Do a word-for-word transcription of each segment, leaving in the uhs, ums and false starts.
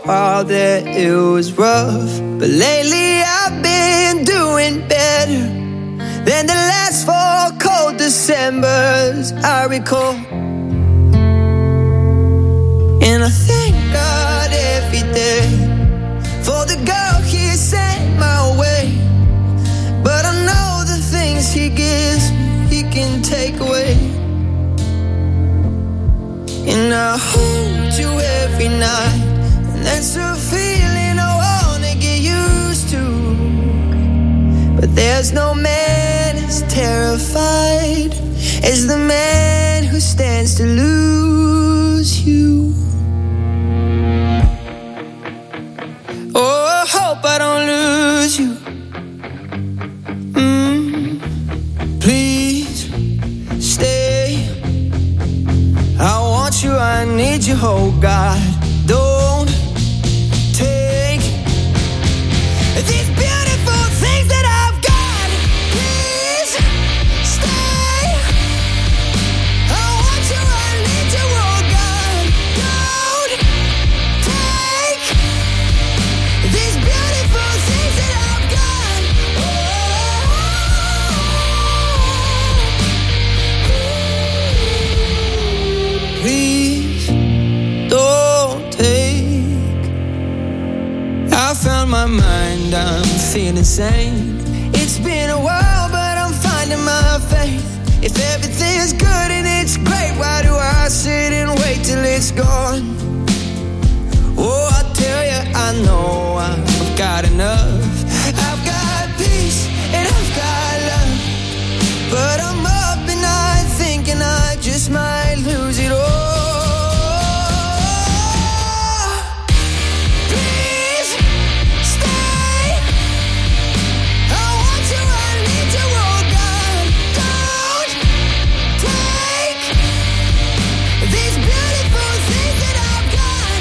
while there it was rough, but lately I've been doing better than the last four cold Decembers I recall. And I thank God every day for the girl He sent my way, but I know the things He gives me He can take away. And I hold you every night, and that's a feeling I wanna get used to. But there's no man as terrified as the man who stands to lose you. Oh, I hope I don't lose you. Mm, please stay. I want you, I need you, oh God. Don't take these beautiful things that I've got. Please stay. I want you, I need you, oh God. Don't take these beautiful things that I've got. Oh. Please don't take. I found my mind, I'm feeling sane. It's been a while, but I'm finding my faith. If everything's good and it's great, why do I sit and wait till it's gone? Oh, I tell you, I know I've got enough. I've got peace and I've got love, but I'm up at night thinking I just might lose it all. Please stay. I want you, I need you, oh God. Don't take these beautiful things that I've got.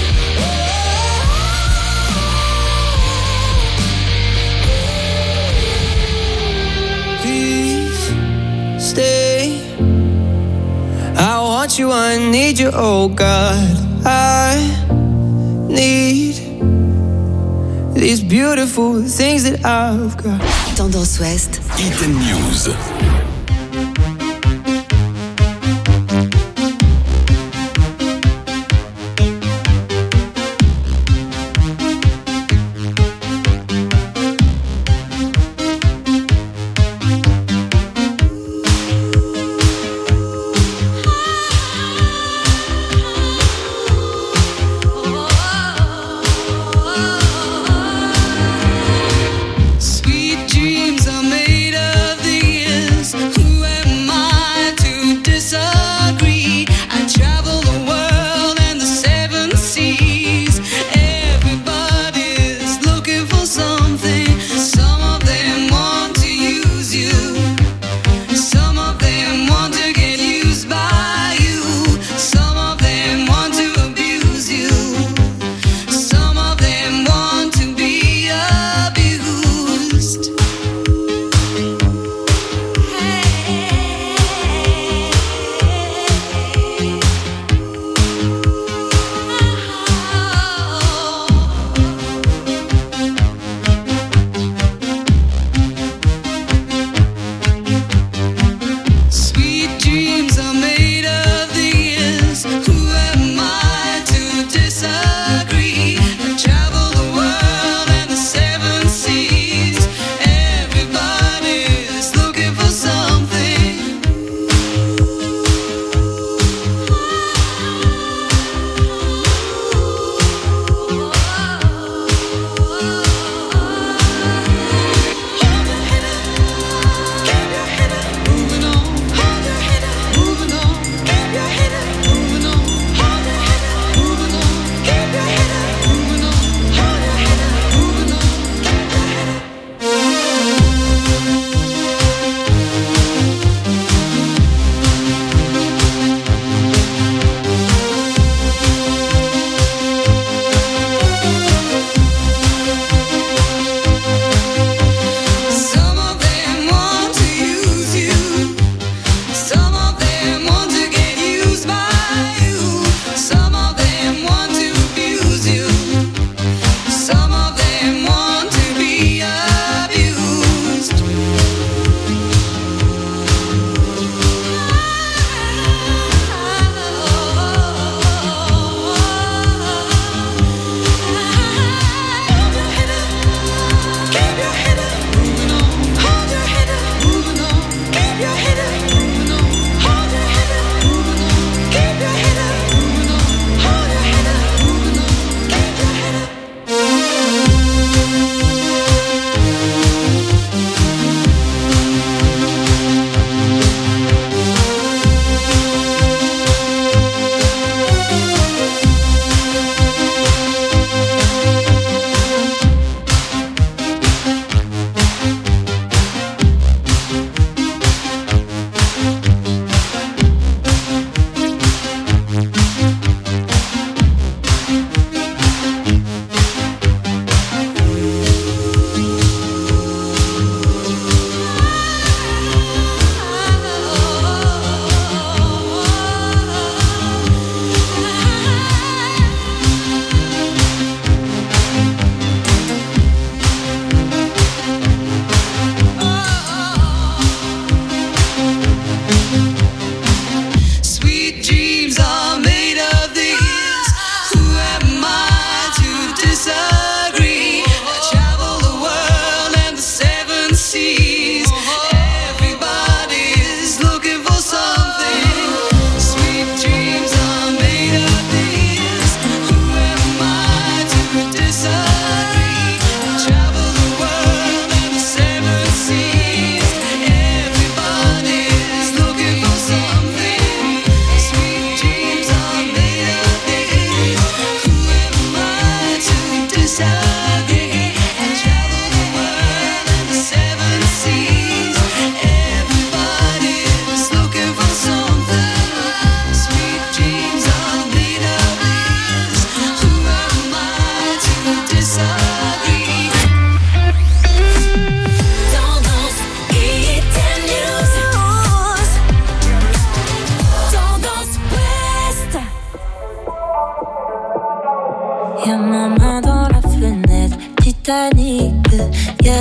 Please stay. I want you, I need you, oh God. I need these beautiful things that I've got. Tendance Ouest. Hidden News. Sweet dreams are made of these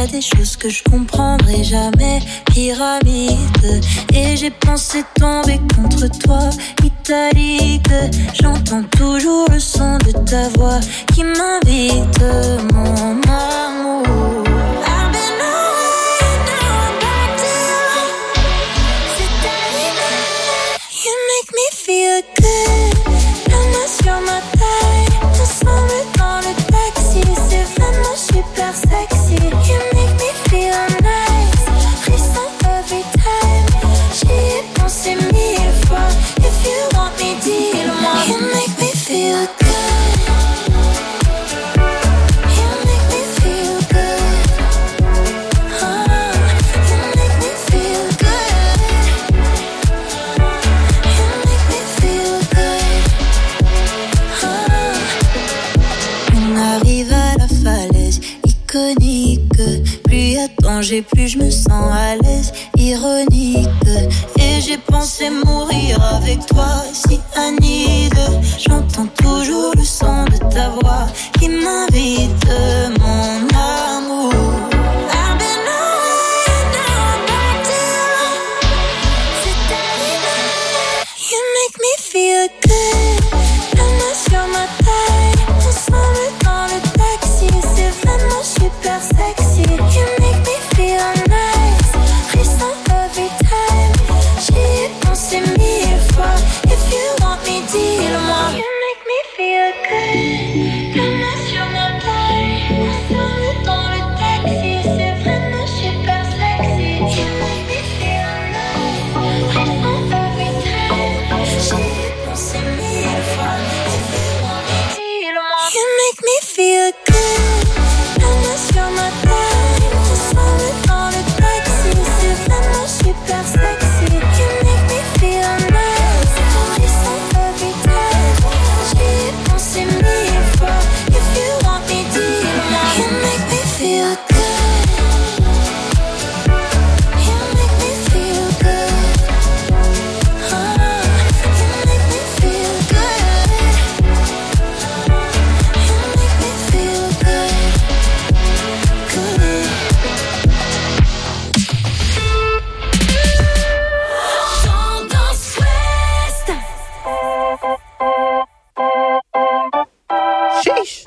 a des choses que je comprendrai jamais. Pyramide, et j'ai pensé tomber contre toi. Italique, j'entends toujours le son de ta voix qui m'invite, mon amour. Feel good, la main sur ma taille, ensemble dans le taxi, c'est vraiment super sexy. You make me feel nice, frisson every time. J'y ai pensé mille fois, if you want me, dis-le-moi. You make me feel good. Plus y'a danger, plus je me sens à l'aise. Ironique, et j'ai pensé mourir avec toi. Cyanide, j'entends toujours le son de ta voix qui m'invite, mon amour. I've been away, now I'm back to you. C'est terminé. You make me feel good. La main sur ma taille, ensemble dans le taxi, c'est vraiment super sexy. You make me feel nice, frisson every time. J'y ai pensé mille fois, if you want me, dis-le-moi. You make me feel good. La main sur ma taille, ensemble dans le taxi, c'est vraiment super sexy. You make me feel nice, frisson every time. J'y ai pensé mille fois, if you want me, dis-le-moi. You make me feel good. La main sur ma taille, ensemble dans le taxi, c'est vraiment super sexy. You make me feel nice, frisson every time. J'y ai pensé mille fois, if you want me, dis-le-moi. You make me feel good. You make me feel good. Oh, you make me feel good. You make me feel good. Good. Tendance Ouest. Sheesh.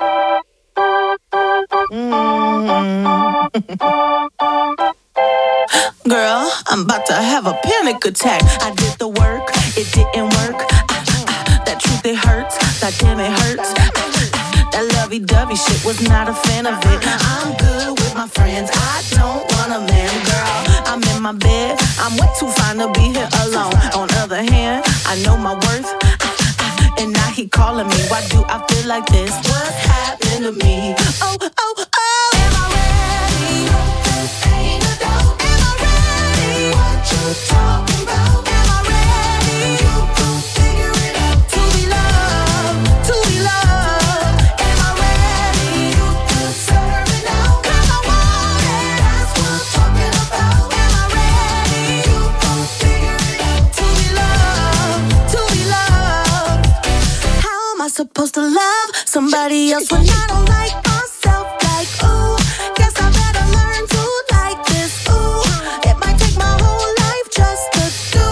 Girl, I'm about to have a panic attack. I did the work, it didn't work. Ah, ah, that truth, it hurts. That damn, it hurts. Ah, ah, that lovey-dovey shit, was not a fan of it. I'm good with my friends, I don't want a man, girl. I'm in my bed, I'm way too fine to be here alone. On the other hand, I know my worth. Ah, ah, and now he calling me. Why do I feel like this? What's happening to me? Oh, oh, oh. Am I ready? Ain't no doubt. Am I ready? What you talking about? Am I ready? You gon' figure it out. To be loved, to be loved. Am I ready? You deserve it now. 'Cause I want it. That's what I'm talking about. Am I ready? You gon' figure it out. To be loved, to be loved. How am I supposed to love somebody else when I don't like myself? Like, ooh, guess I better learn to like this. Ooh, it might take my whole life just to do.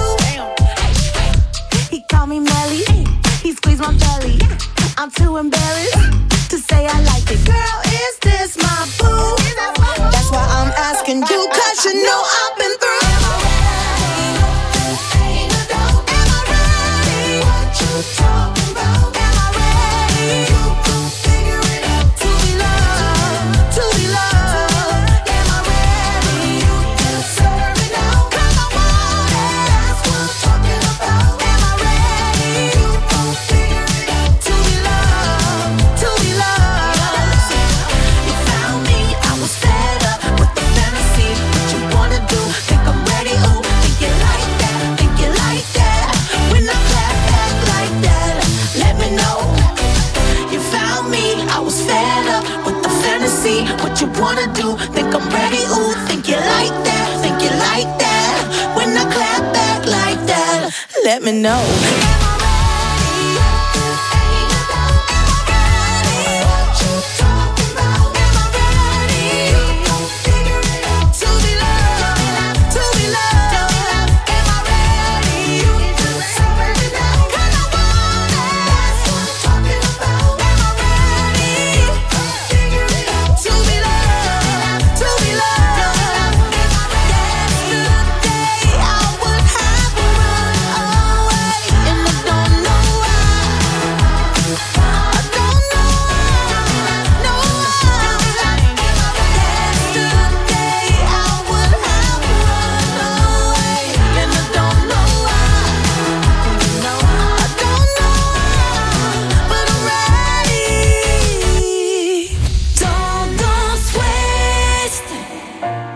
He called me Melly, he squeezed my belly. I'm too embarrassed to say I like it. Girl, is this my boo? That's why I'm asking you, 'cause you know I've been through. Am I ready? Ain't no doubt. Am I ready? What you talking about? Am I ready? You gon' figure it out. To be loved, to be loved. Am I ready? You deserve it now. 'Cause I want it. That's what I'm talking about. Am I ready? You gon' figure it out. To be loved, to be loved. You found me, I was fed up with the fantasy. What you wanna do? Think I'm ready? Ooh, think you like that? Think you like that? When I clap back like that, let me know. You found me, I was fed up with the fantasy. What you wanna do? Think I'm ready? Ooh, think you like that? Think you like that? When I clap back like that, let me know. Am I ready? Ain't no doubt. Am I ready? What you talking about? Am I ready? You gon' figure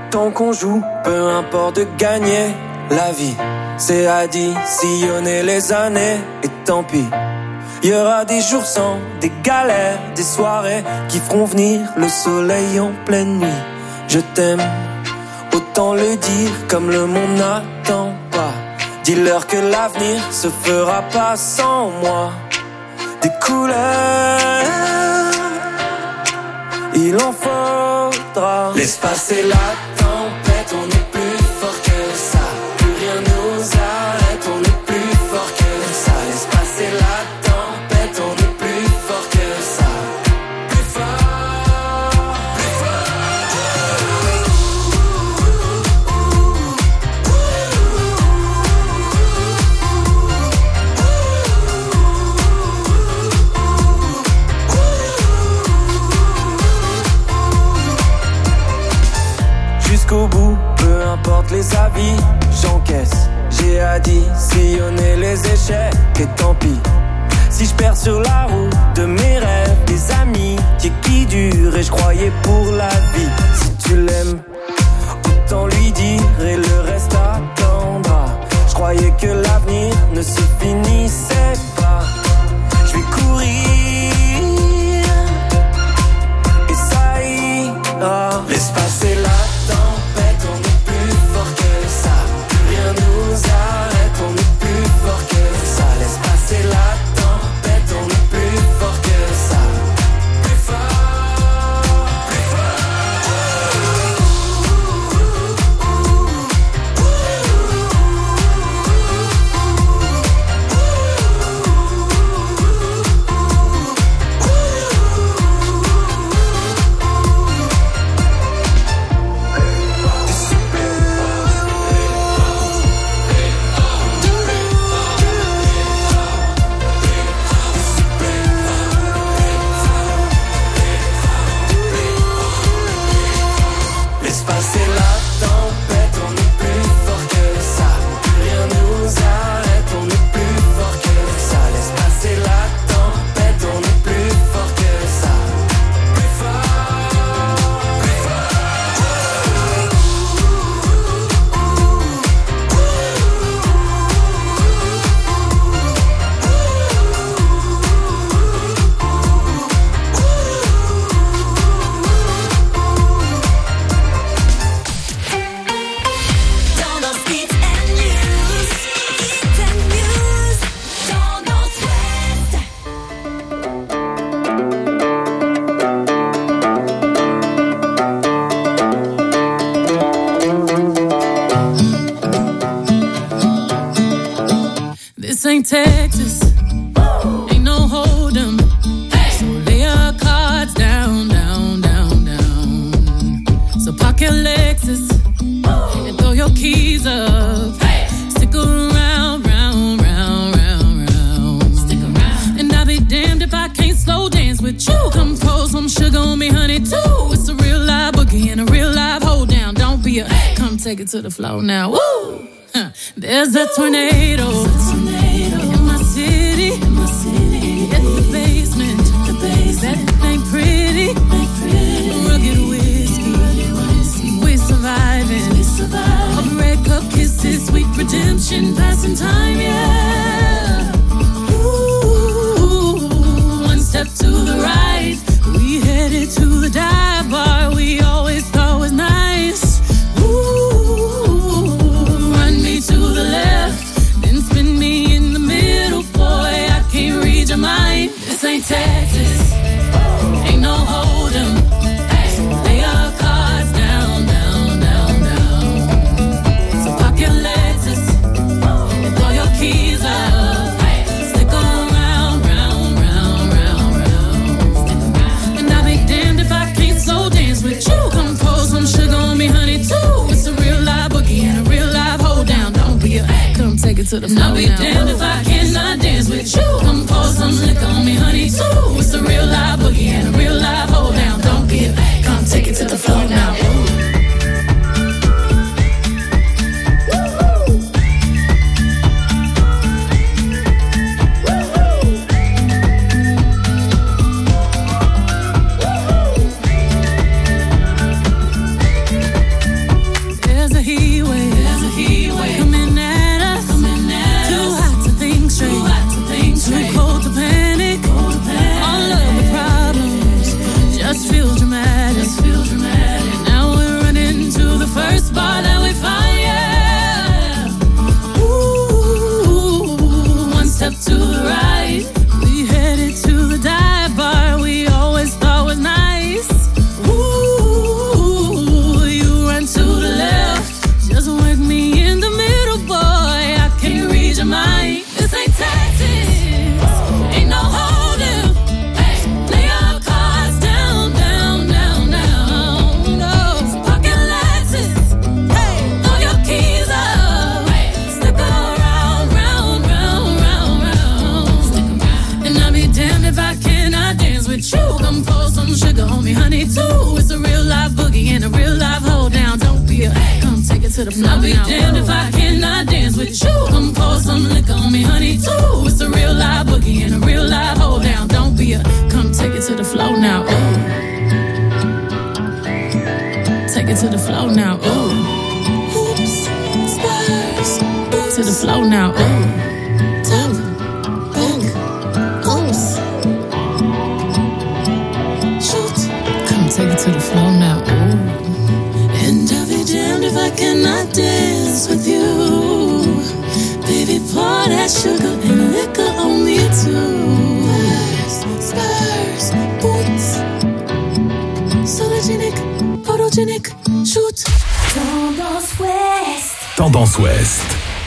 tant qu'on joue, peu importe de gagner. La vie, c'est additionner les années. Et tant pis, y aura des jours sans, des galères, des soirées qui feront venir le soleil en pleine nuit. Je t'aime, autant le dire comme le monde n'attend pas. Dis-leur que l'avenir se fera pas sans moi. Des couleurs, il en faudra. Laisse passer la tempête, on est plus fort que ça. Plus rien nous arrête, on est plus fort que ça. Laisse passer la tempête, on est plus fort que ça. Plus fort, plus fort. Jusqu'au bout, peu importe les avis, j'encaisse. J'ai additionné les échecs et tant pis. Si je perds sur la route de mes rêves, des amis qui, qui durent et je croyais pour la vie. Si tu l'aimes, autant lui dire et le reste attendra. Je croyais que l'avenir ne se finissait pas. Je vais courir et ça ira. Laisse passer la tempête, on est plus fort que ça. Plus rien nous arrête, on est plus fort que ça. Laisse passer la tempête, on est plus fort que ça. Plus fort, plus fort. Laisse passer la tempête, on est plus fort que ça. Plus rien nous arrête, on est plus fort que ça. Laisse passer la tempête, on est plus fort que ça. Plus fort, plus fort. Tendance Beats and News. Beats and News. Tendance Ouest. This ain't Texas, ain't no hold'em. So lay your cards down, down, down, down. So park your Lexus and throw your keys up. Stick around, round, round, round, round. Stick around. And I'll be damned if I can't slow dance with you. Come pour some sugar on me, honey, too. It's a real live boogie and a real live hold down. Don't be a come take it to the floor now. Woo! Huh. There's a tornado in my city, in my city. At the basement, the basement. That ain't pretty, ain't pretty. Rugged whiskey, we're surviving. We survive. All the red cup kisses, sweet redemption, passing time, yeah. Ooh, one step to the right, we headed to the dive bar we always thought was nice. Ooh, run me to the left, then spin me in the middle, boy, I can't read your mind. This ain't Texas, ain't no hold'em. So lay your cards down, down, down, down. So park your Lexus and throw your keys up. Stick around, round, round, round, round. And I'll be damned if I can't slow dance with you. Come pour some sugar on me, honey, too. It's a real live boogie and a real live hold down. Don't be a come take it to the floor now. I'll be damned if I cannot dance with you. Come pour some liquor on me, honey, too. It's a real live boogie and a real live hold down. Don't be a come take it to the floor now. to the floor. I'll be damned if I cannot dance with you. Come pour some liquor on me, honey, too. It's a real live boogie and a real live hold down. Don't be a, come take it to the floor now, ooh. Take it to the floor now, ooh. Hoops, spurs, boots. To the floor now, ooh. Top, back, oops. Shoot, come take it to the floor now, ooh. And I'll be damned if I cannot dance with you. Baby, pour that sugar and liquor on me too. Spurs, spurs, boots. Sologenic, photogenic, shoot. Tendance Ouest. Tendance Ouest.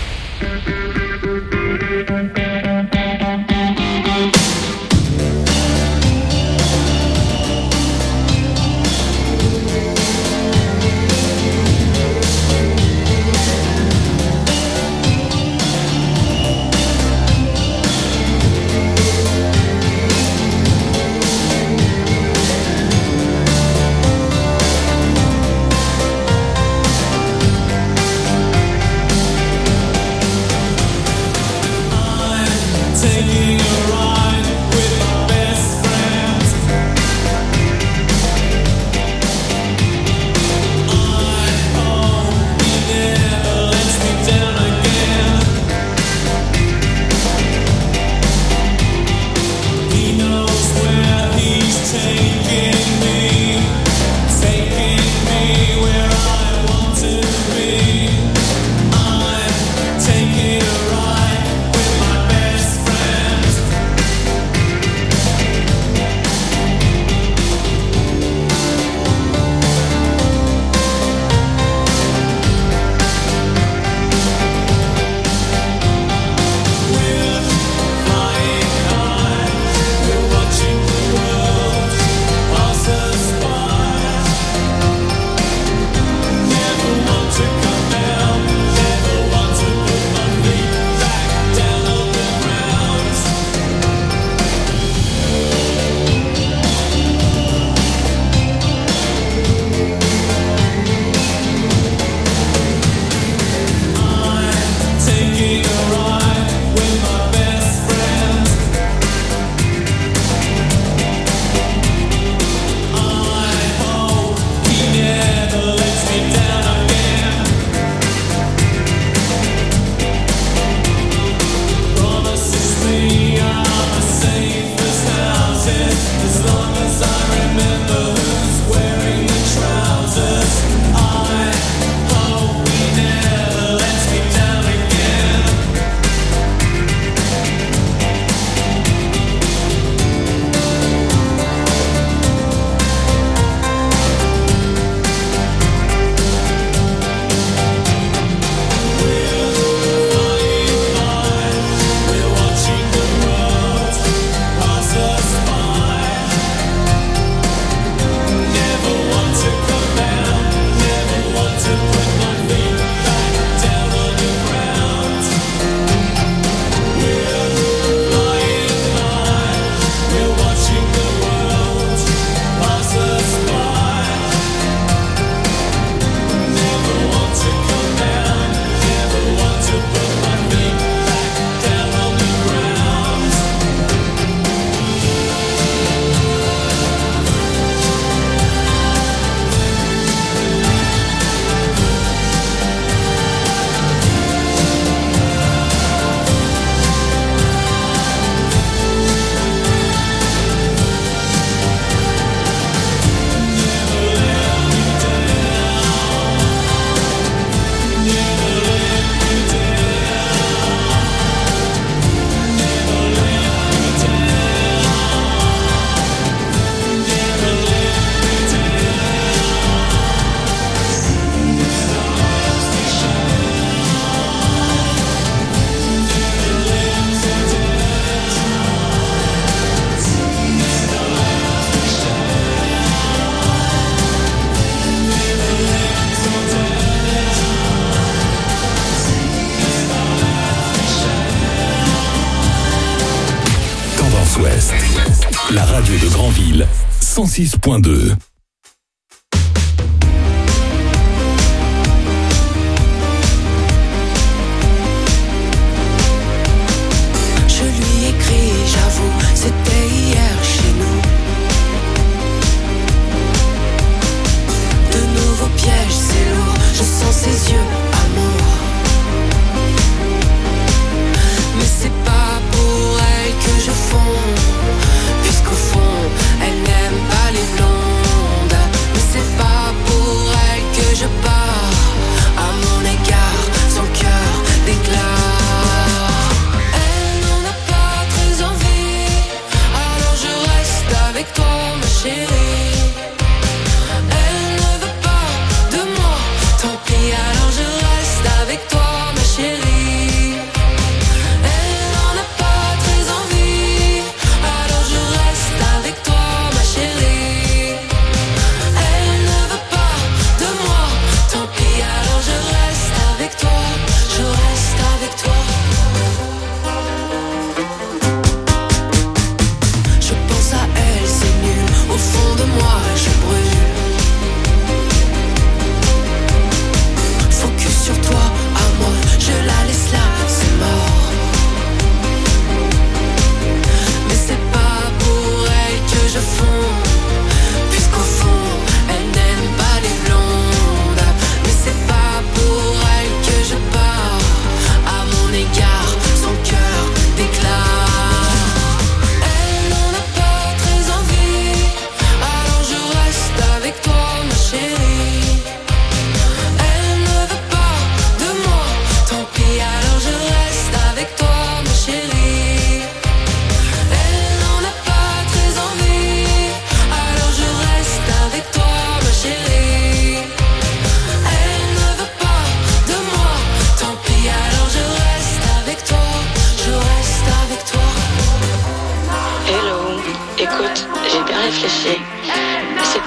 La radio de Granville, cent six point deux.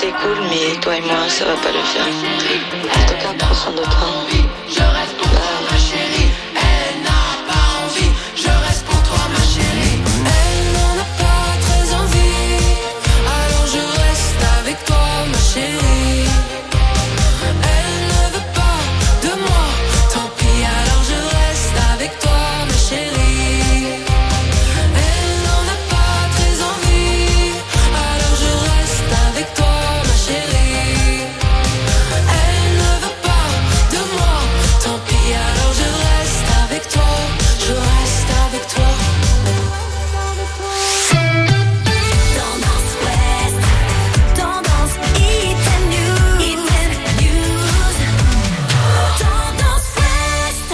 t'es cool, mais toi et moi, ça va pas le faire. En tout cas, prends soin de toi. Je reste pour toi, ma chérie. Elle n'a pas envie. Je reste pour toi, ma chérie. Elle n'en a pas très envie. Alors je reste avec toi, ma chérie. Elle ne veut pas de moi. Tant pis, alors je reste avec toi, ma chérie. Elle n'en a pas très envie. Alors je reste avec toi, ma chérie. Elle ne veut pas de moi. Tant pis, alors je reste avec toi. Je reste avec toi. Tendance Ouest, tendance Hit and News, Hit and News, Tendance Ouest.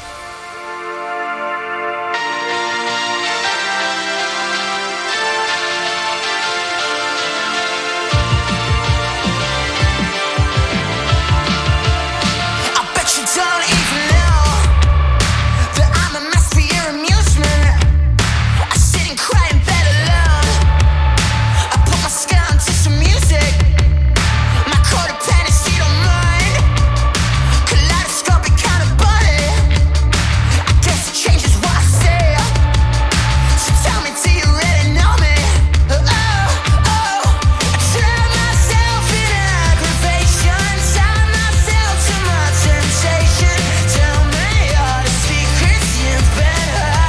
I bet you don't even know that I'm a mess for your amusement. I sit and cry in bed alone. I put my skin to some music. My codependency don't mind. Kaleidoscopic kind of body. I guess it changes what I say. So tell me, do you really know me? Oh, oh, I drown myself in aggravation. Tie myself to my temptation. Tell me all the secrets you've been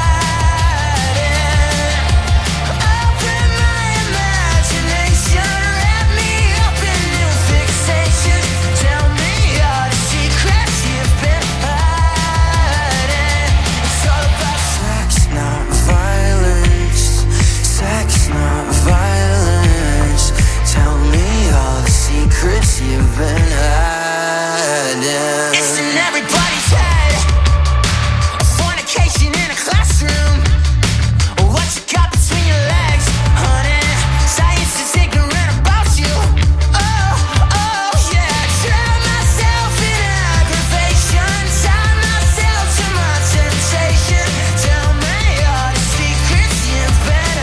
hiding. Open my imagination. Wrap me up in new fixations. Tell me all the secrets you've been hiding. It's all about sex, not violence. Sex, not violence. Tell me all the secrets you've been hiding. It's in everybody's head. Fornication in a classroom. What you got between your legs, honey? Science is ignorant about you. Oh, oh, yeah. Drown myself in aggravation. Tie myself to my temptation. Tell me all the secrets you've been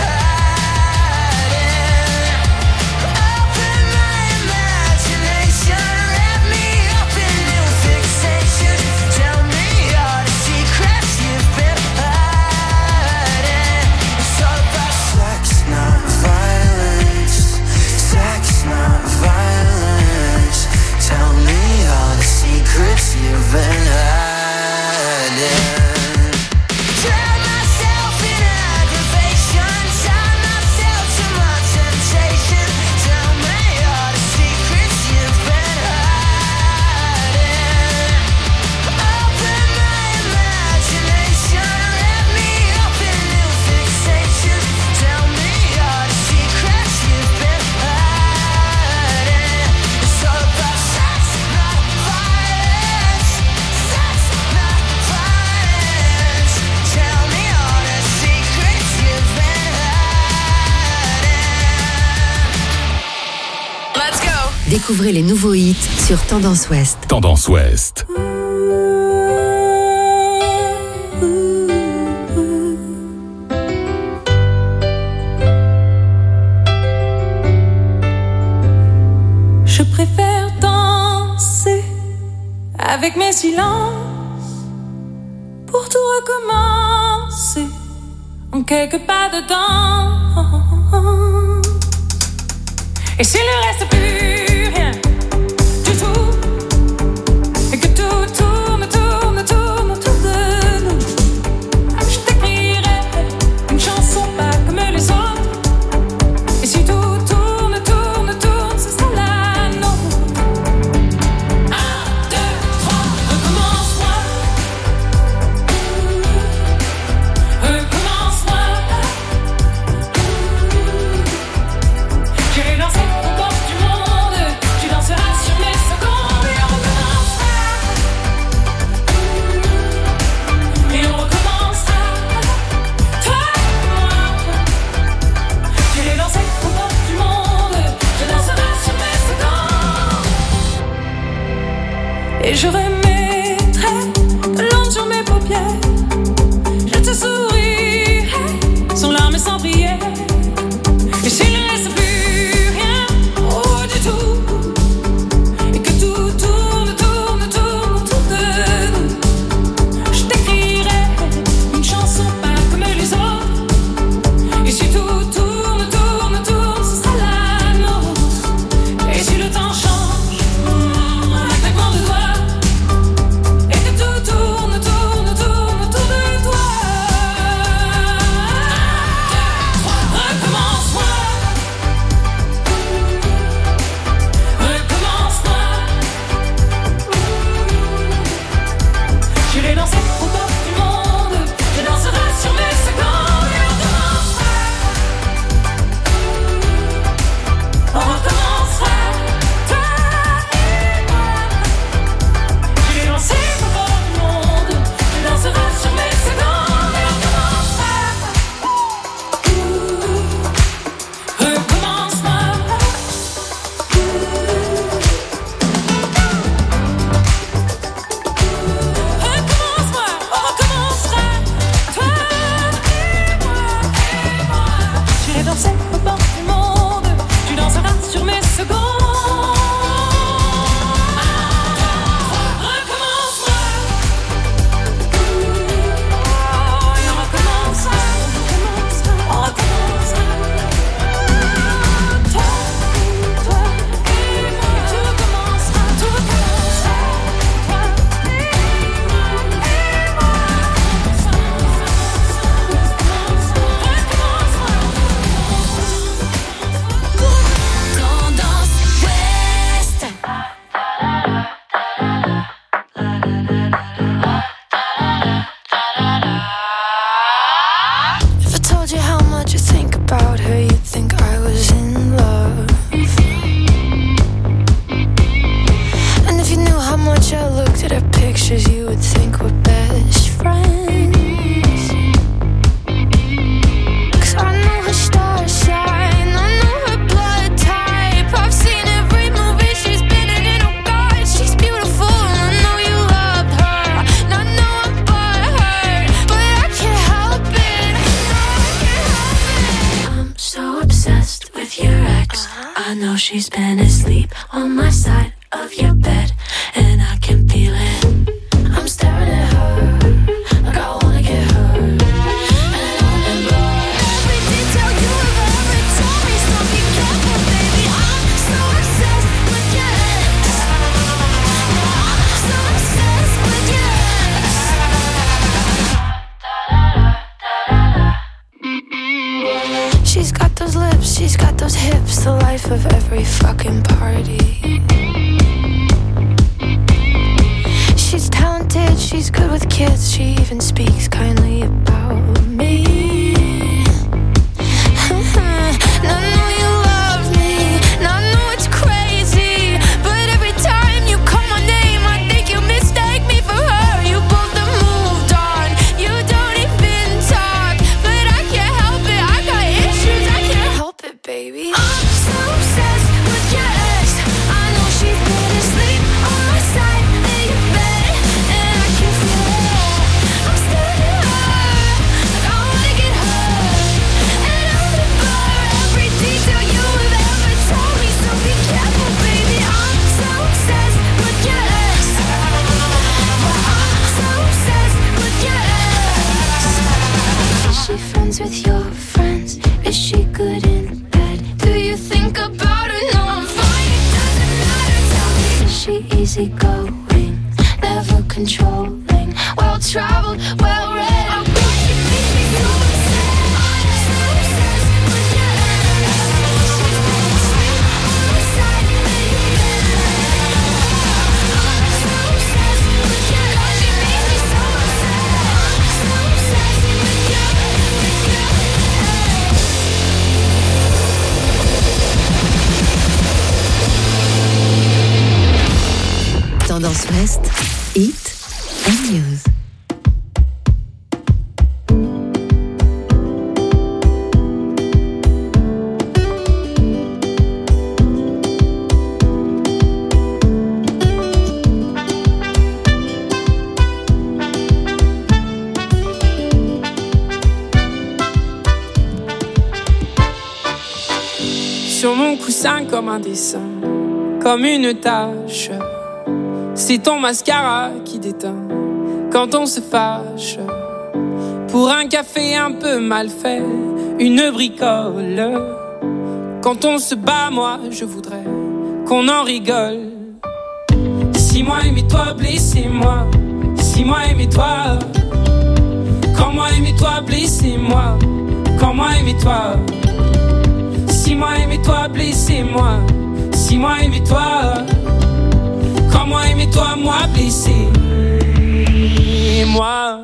hiding. Open my imagination. Wrap me up in new fixations. Tell me all the secrets you've been hiding. It's all about sex, not violence. Sex, not violence. Tell me all the secrets you've been hiding. Drown myself in aggravation. Tie myself to my temptation. Tell me all the secrets you've been hiding. Open my imagination. Wrap me up in new fixations. Tell me all the secrets you've been hiding. It's all about sex, not violence. Sex, not violence. Tell me all the secrets you've been hiding. Let's go. Découvrez les nouveaux hits sur Tendance Ouest. Tendance Ouest. Je préfère danser avec mes silences pour tout recommencer en quelques pas de danse. Et s'il ne reste plus rien du tout, et que tout tourne, tourne, tourne autour de nous, je t'écrirai une chanson pas comme les autres. Et si tout tourne, tourne, tourne, ce sera la nôtre. Un, deux, trois, recommence-moi. Recommence-moi. J'irai danser aux portes du monde. Tu danseras sur mes secondes. Et on recommencera. Et on recommencera. Toi et moi. J'irai danser aux portes du monde. Je danserai sur mes secondes. Et je remettrai de l'encre sur mes paupières. Je te sourirai sans larmes et sans prière. Et s'il ne reste plus rien, oh du tout, pictures you would think were best friends. Cause I know her star sign, I know her blood type. I've seen every movie she's been in, and oh God, she's beautiful. And I know you loved her, and I know I'm butthurt, but I can't help it, no, I can't help it. I'm so obsessed with your ex. I know she's been asleep on my side of your bed, and I can feel it. I'm staring at her like I wanna get her, and I remember every detail you have ever told me. So be careful, baby. I'm so obsessed with your ex. I'm so obsessed with your ex. She's got those lips, she's got those hips, the life of every fucking party. She's talented, she's good with kids, she even speaks kindly about me. And I know you love me, and I know it's crazy, but every time you call my name, I think you mistake me for her. You both have moved on, you don't even talk, but I can't help it, I got issues, I can't help it, baby. I'm so obsessed with your ex. I know she's been asleep on my side of your bed, and I can feel it. I'm staring at her like I wanna get her, and I remember every detail you have ever told me. So be careful, baby. I'm so obsessed with your ex. I'm so obsessed with your ex. Is she friends with your friends? Is she good in bed? Do you think about her? No, I'm fine, it doesn't matter. Tell me, is she easygoing, never controlling, well-traveled, well-read? Oh God, she makes me so upset. I'm so obsessed with your ex. She's been asleep on my side of your bed. I'm so obsessed with your ex. God, she makes me so upset. I'm so obsessed with your ex. Tendance Ouest, Hit and News. Sur mon coussin comme un dessin, comme une tache, c'est ton mascara qui déteint quand on se fâche. Pour un café un peu mal fait, une bricole. Quand on se bat, moi je voudrais qu'on en rigole. Si moi aimais-toi, blessez-moi. Si moi aimais-toi. Quand moi aimais-toi, blessez-moi. Quand moi aimais-toi. Si moi aimais-toi, blessez-moi. Si moi aimais-toi. Quand moi aimais-toi, moi blessé. Et moi.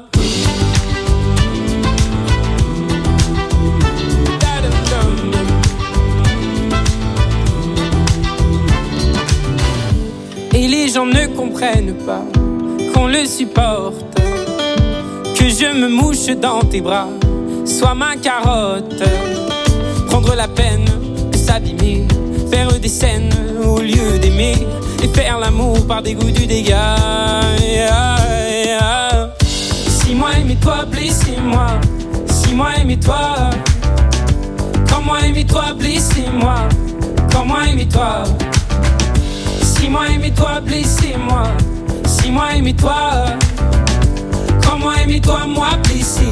Et les gens ne comprennent pas qu'on le supporte, que je me mouche dans tes bras, sois ma carotte. Prendre la peine de s'abîmer, faire des scènes au lieu d'aimer, et faire l'amour par dégoût du dégât. Yeah, yeah. Si moi aimais-toi, blessez-moi. Si moi aimais-toi. Quand moi aimais-toi, blessez-moi. Quand moi aimais-toi. Si moi aimais-toi, blessez-moi. Si moi aimais-toi. Quand moi aimais-toi, moi blessé.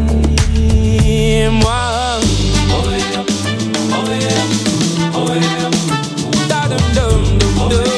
Moi. Oh yeah, oh yeah, oh yeah. Da dum dum dum dum.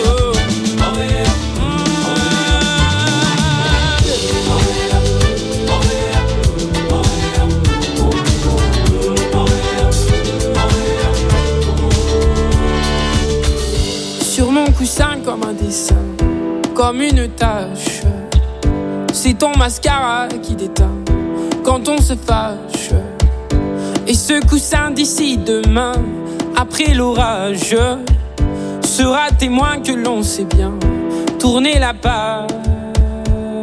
Sur mon coussin comme un dessin, comme une tache, c'est ton mascara qui déteint quand on se fâche. Et ce coussin d'ici demain, après l'orage, sera témoin que l'on sait bien tourner la page.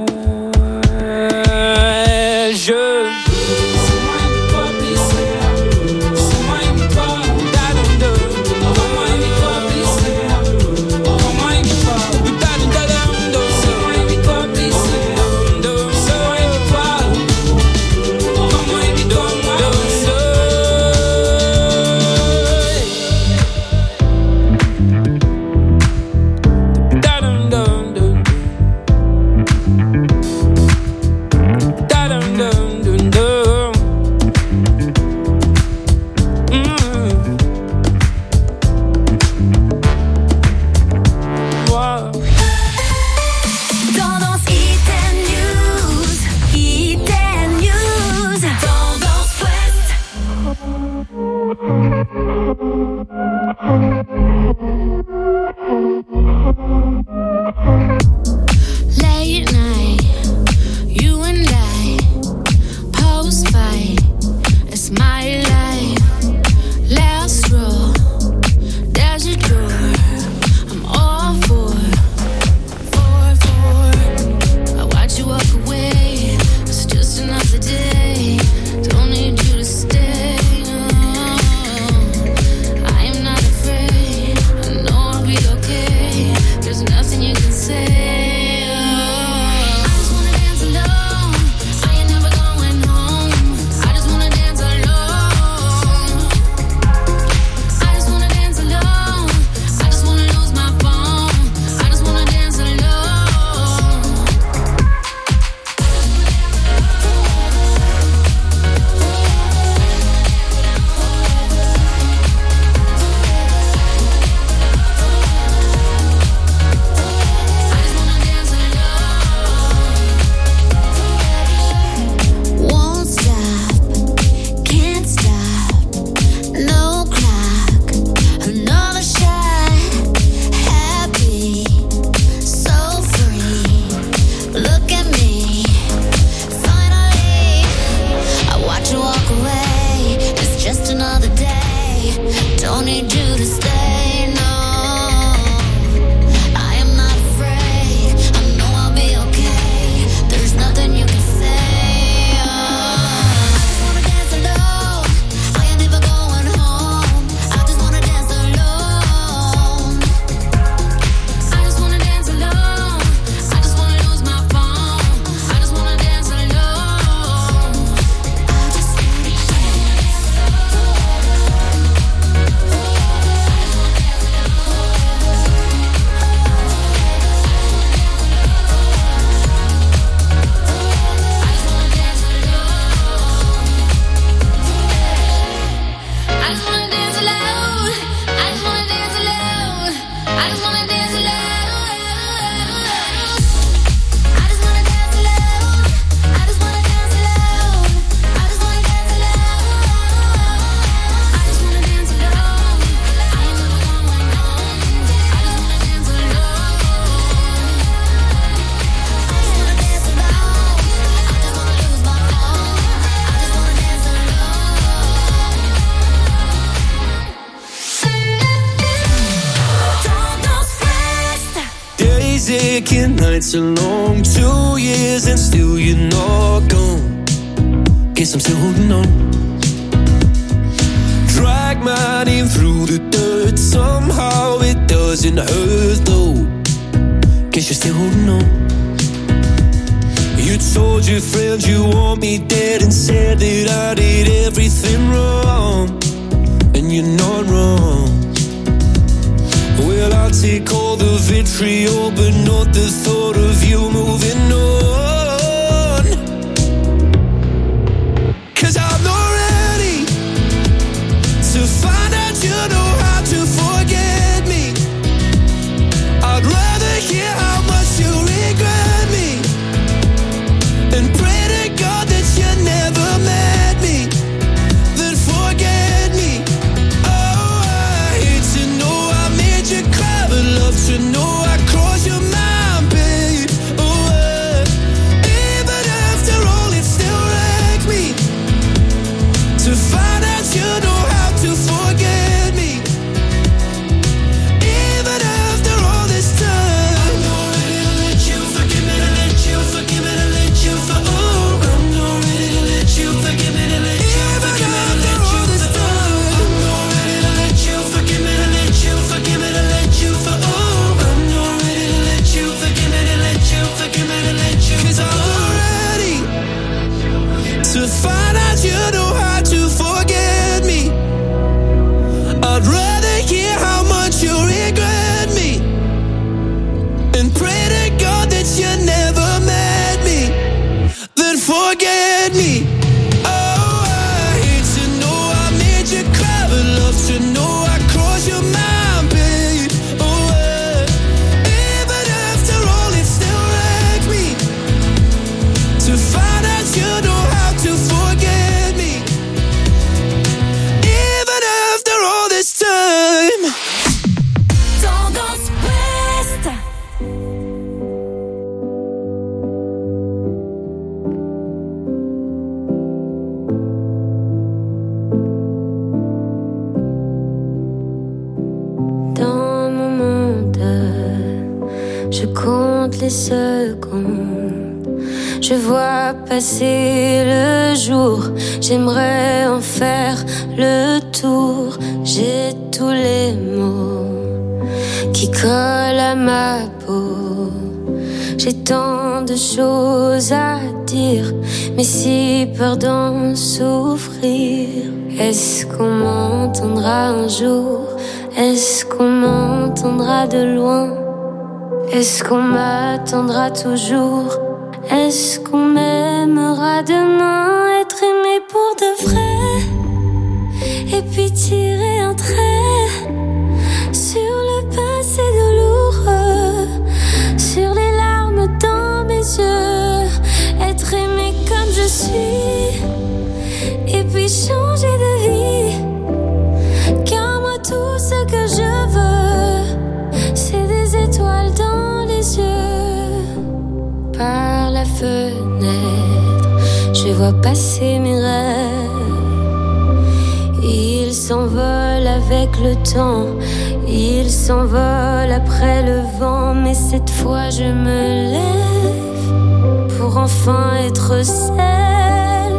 nights are long, two years and still you're not gone. Guess I'm still holding on. Drag my name through the dirt, somehow it doesn't hurt though. Guess you're still holding on. You told your friends you want me dead and said that I did everything wrong, and you're not wrong. Well, I'll take all the vitriol, but not the thought of you moving on. 'Cause I'm not ready to find out you know how to forget me. I'd rather hear how much you regret me and pray to God that you never met me, then forget me. Oh, I hate to know I made you cry, but love to know I crossed your mind, babe. Oh, uh, even after all, it still wrecks me to find out you know how to forget me. Even after all this time, I'm not ready to let you forgive me, to let you forgive me, to let you for. Oh, I'm not ready to let you forgive me, to let you forgive me, to let you for. I'm not ready to let you forgive me, to let you forgive me, to let you for. Oh, I'm not ready to let you forgive me, to let you forgive me, to let you. 'Cause I'm not ready to find out you know how to forget me. I'd rather hear how much you regret me and pray to God that you never met me, then forget me. Oh, I hate to know I made you cry, but love to know I crossed your mind, babe. Oh, uh, even after all, it still wrecks me to find out you know how to forget me. Even after all this time. Tendance Ouest. Dans mon monde, je compte les secondes. Je vois passer le jour. J'aimerais en faire le tour. J'ai tous les mots qui collent à ma peau. J'ai tant de choses à dire, mais si peur d'en souffrir. Est-ce qu'on m'entendra un jour? Est-ce qu'on m'entendra de loin? Est-ce qu'on m'attendra toujours? Est-ce qu'on m'aimera demain? Être aimé pour de vrai, et puis tirer un trait sur le passé douloureux, sur les larmes dans mes yeux. Être aimé comme je suis, et puis changer de vie. Car moi tout ce que je veux, c'est des étoiles dans les yeux. Par la fenêtre, je vois passer mes rêves. Ils s'envolent avec le temps, ils s'envolent après le vent. Mais cette fois je me lève pour enfin être celle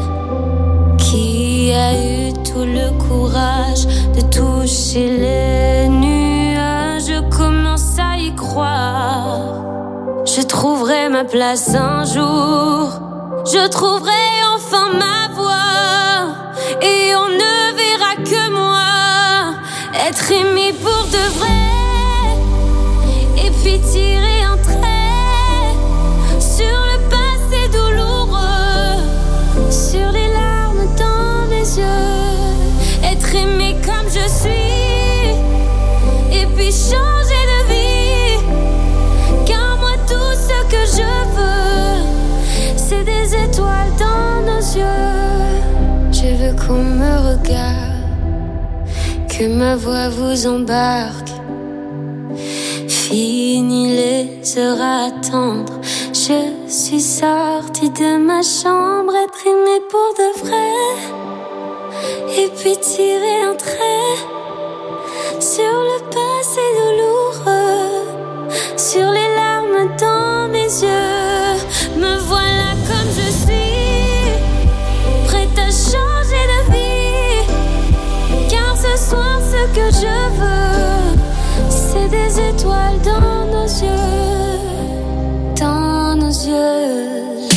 qui a eu tout le courage de toucher les nuages. Je commence à y croire. Je trouverai ma place un jour. Je trouverai enfin ma voix. Et on ne verra que moi. Être aimé pour de vrai. Et puis tirer un trait sur le passé douloureux, sur les larmes dans mes yeux. Être aimé comme je suis, et puis changer de vie. Car moi tout ce que je veux, c'est des étoiles dans nos yeux. Je veux qu'on me regarde, que ma voix vous embarque. Fini les heures à attendre, je suis sortie de ma chambre. Être aimée pour de vrai, et puis tirer un trait sur le passé douloureux, sur les larmes dans mes mes yeux. Me voilà comme je suis, prête à changer de vie. Car ce soir, ce que je veux, c'est des étoiles dans nos yeux, dans nos yeux.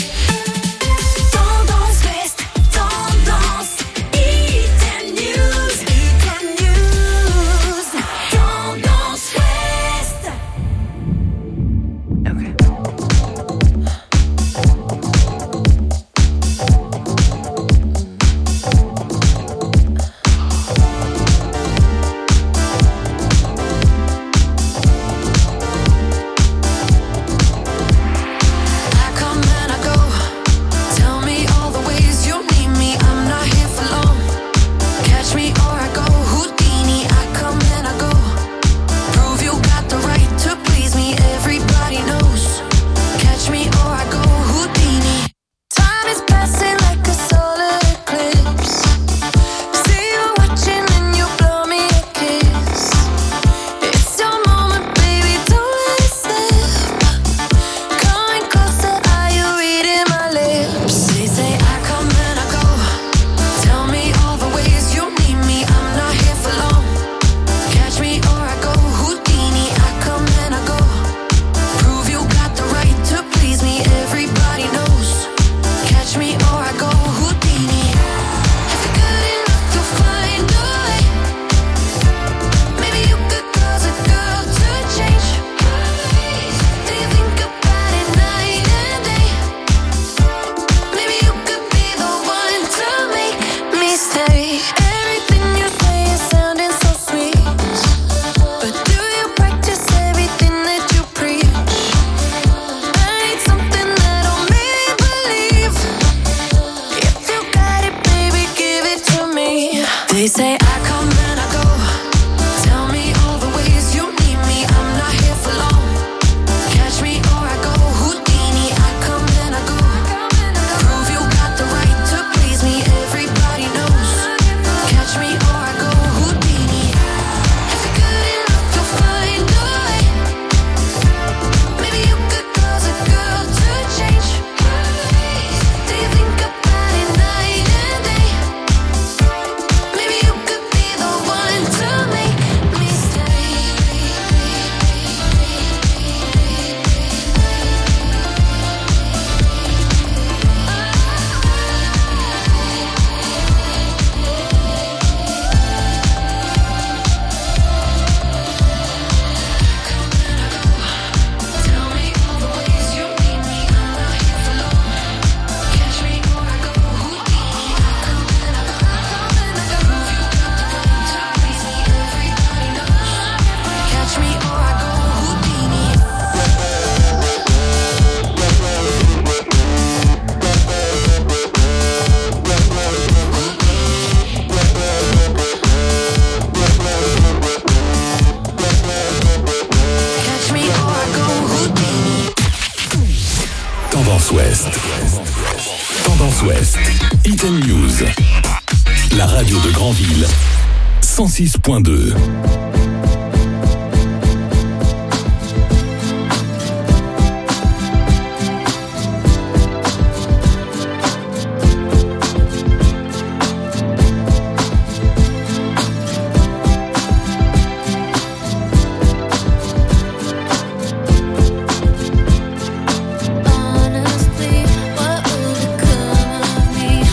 cent six point deux.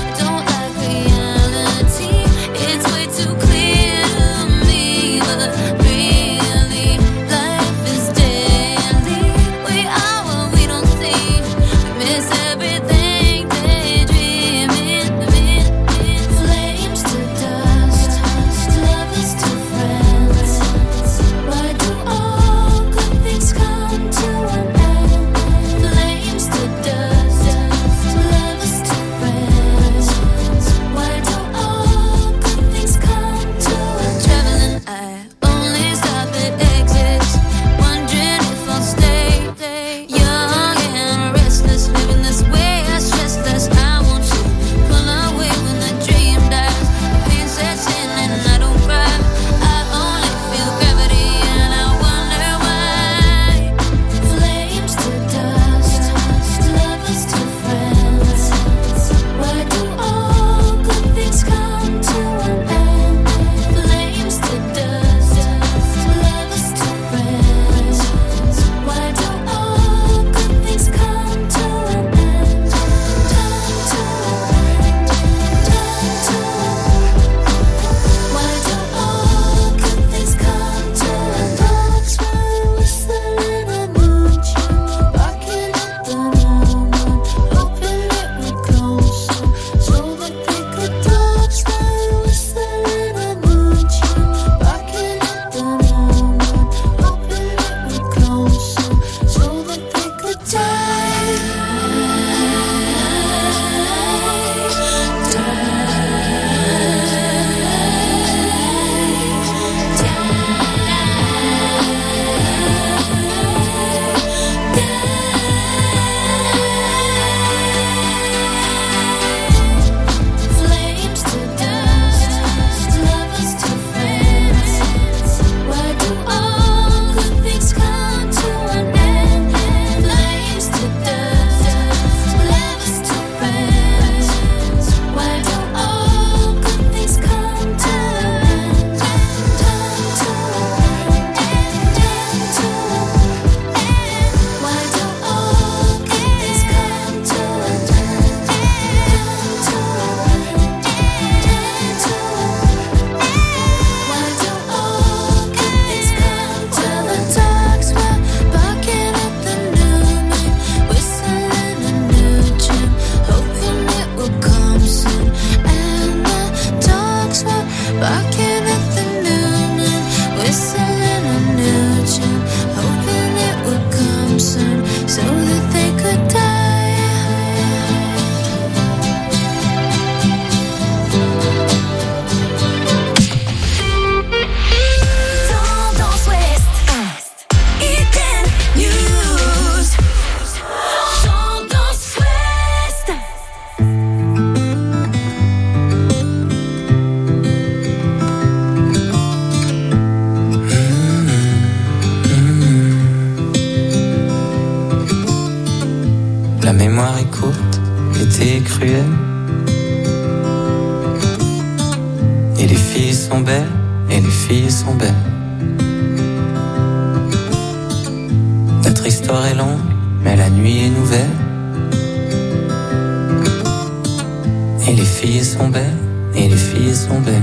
It's way too clear to me, but mémoire est courte, l'été est cruel. Et les filles sont belles, et les filles sont belles. Notre histoire est longue, mais la nuit est nouvelle. Et les filles sont belles, et les filles sont belles.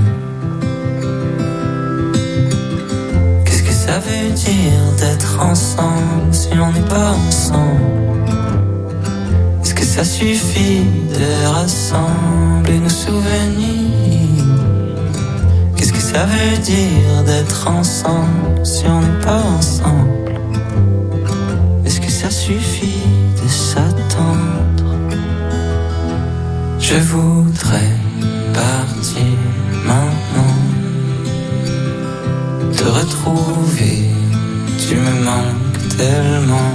Qu'est-ce que ça veut dire d'être ensemble si on n'est pas ensemble? Est-ce que ça suffit de rassembler nos souvenirs? Qu'est-ce que ça veut dire d'être ensemble si on n'est pas ensemble? Est-ce que ça suffit de s'attendre? Je voudrais partir maintenant, te retrouver, tu me manques tellement.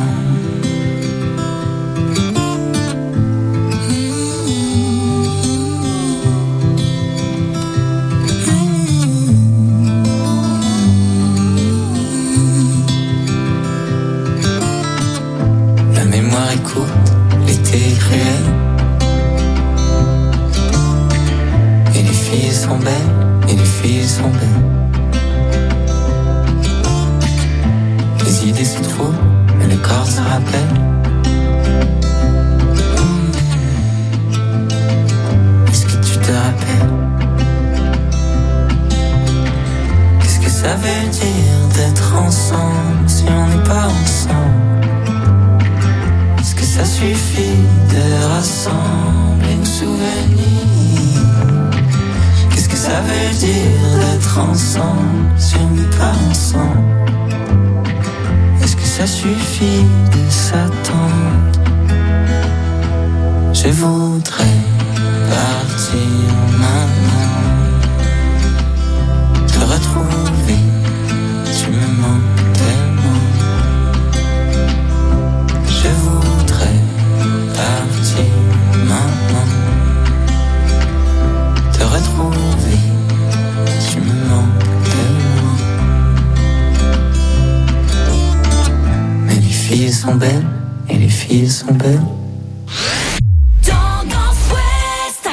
La mémoire est courte, l'été est cruel. Et les filles sont belles, et les filles sont belles. Les idées se trouvent, mais le corps se rappelle. Est-ce que tu te rappelles? Qu'est-ce que ça veut dire d'être ensemble si on n'est pas ensemble? Est-ce que ça suffit de rassembler nos souvenirs? Qu'est-ce que ça veut dire d'être ensemble si on n'est pas ensemble? Est-ce que ça suffit de s'attendre? Je voudrais partir maintenant, te retrouver, tu me manques tellement. Je voudrais partir maintenant, te retrouver, tu me manques tellement. Mais les filles sont belles, et les filles sont belles. Tendance Ouest.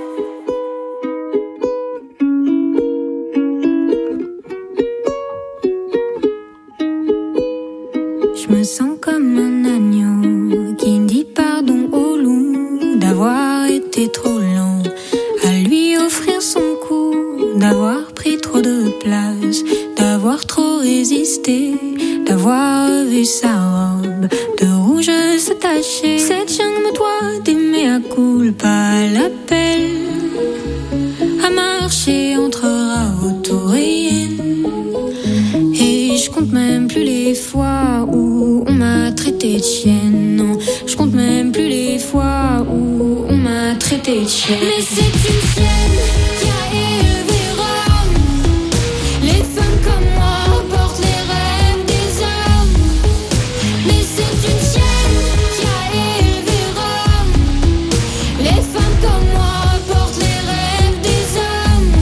Je me sens comme un agneau qui dit pardon au loup d'avoir été trop lent à lui offrir son cou, d'avoir pris trop de place, d'avoir trop résisté, d'avoir vu sa robe de rouge se tacher. Cette jungle me doit d'aimer à culpa, à l'appel à marcher entre rats et hyènes. Et je compte même plus les fois où on m'a traité de chienne. Non, je compte même plus les fois où on m'a traité de chienne. Mais c'est une chienne qui a élevé Rome. Les femmes comme moi portent les rêves des hommes. Mais c'est une chienne qui a élevé Rome. Les femmes comme moi portent les rêves des hommes.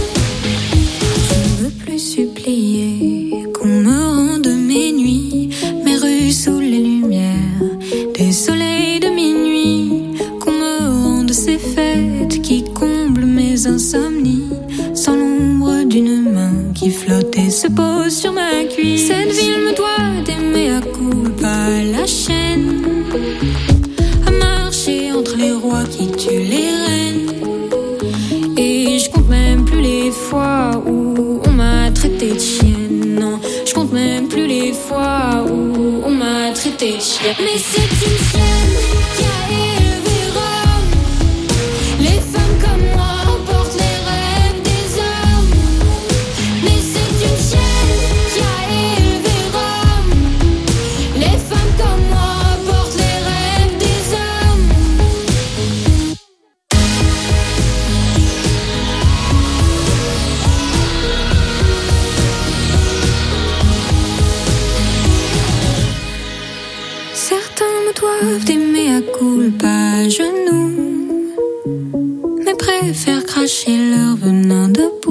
Je ne veux plus supplier qu'on me rende mes nuits, mes rues sous les lumières des soleils de minuit, qu'on me rende ces fêtes qui comblent mes insomnies, sans l'ombre d'une main qui flotte et se pose sur ma cuisse. Cette ville me doit d'aimer à culpa, à la chaîne, à marcher entre les rois qui tuent les reines. Et je compte même plus les fois où on m'a traité de chienne. Non, je compte même plus les fois où on m'a traité de chienne. Mais c'est une chienne qui a élevé Rome. Les femmes comme moi portent les rêves des hommes. Mais c'est une chienne qui a élevé Rome. Les femmes comme moi portent les rêves des hommes. Certains me doivent d'aimer à culpa, à genoux, mais préfèrent cracher leur venin de